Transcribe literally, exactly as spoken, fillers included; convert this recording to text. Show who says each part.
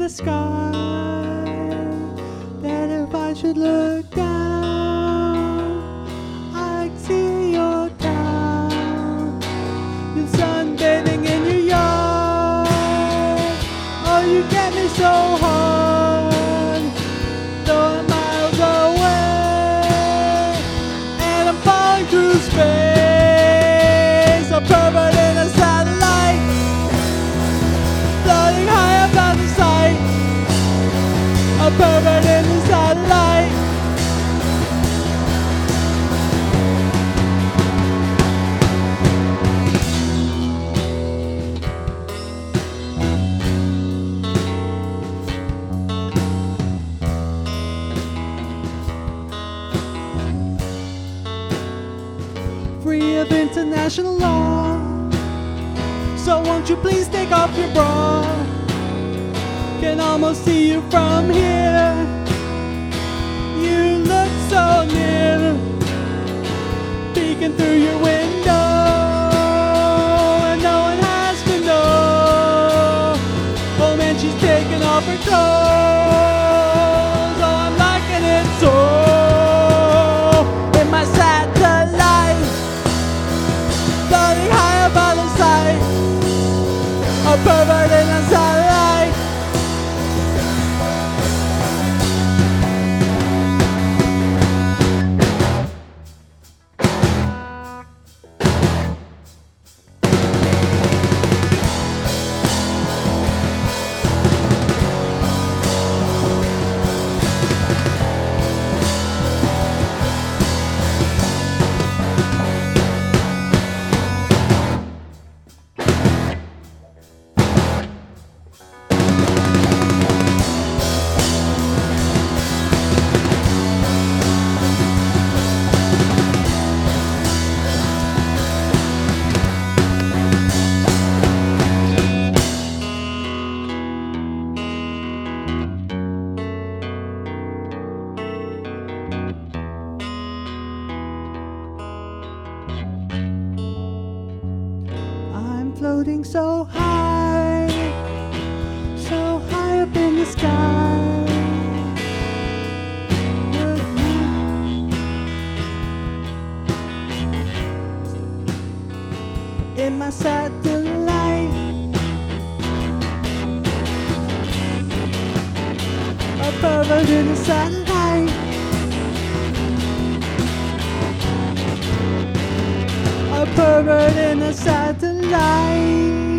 Speaker 1: the sky, that if I should look down, I'd see your town. You're sunbathing in your yard. Oh, you get me so hard, though I'm miles away, and I'm falling through space, a pervert in a satellite, floating high above the sight, a pervert in the satellite. Free of international law, so won't you please take off your bra? Can almost see you from here. You look so near, peeking through your window, and no one has to know. Oh man, she's taking off her clothes. Oh, I'm liking it so. In my satellite, floating high above the sight, a pervert in a satellite. Floating so high, so high up in the sky. In my satellite, a pervert in a satellite, a pervert in a satellite.